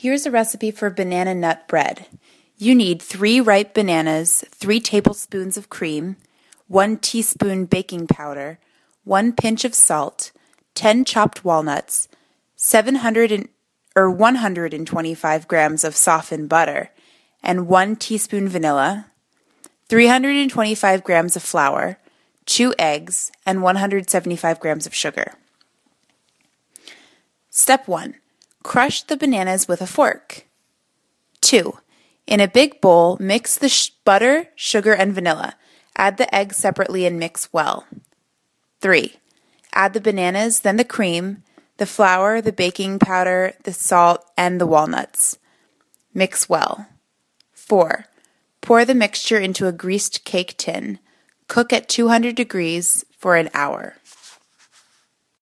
Here's a recipe for banana nut bread. You need 3 ripe bananas, 3 tablespoons of cream, 1 teaspoon baking powder, 1 pinch of salt, 10 chopped walnuts, 125 grams of softened butter, and 1 teaspoon vanilla, 325 grams of flour, 2 eggs, and 175 grams of sugar. Step 1. Crush the bananas with a fork. 2. In a big bowl, mix the butter, sugar, and vanilla. Add the eggs separately and mix well. 3. Add the bananas, then the cream, the flour, the baking powder, the salt, and the walnuts. Mix well. 4. Pour the mixture into a greased cake tin. Cook at 200 degrees for an hour.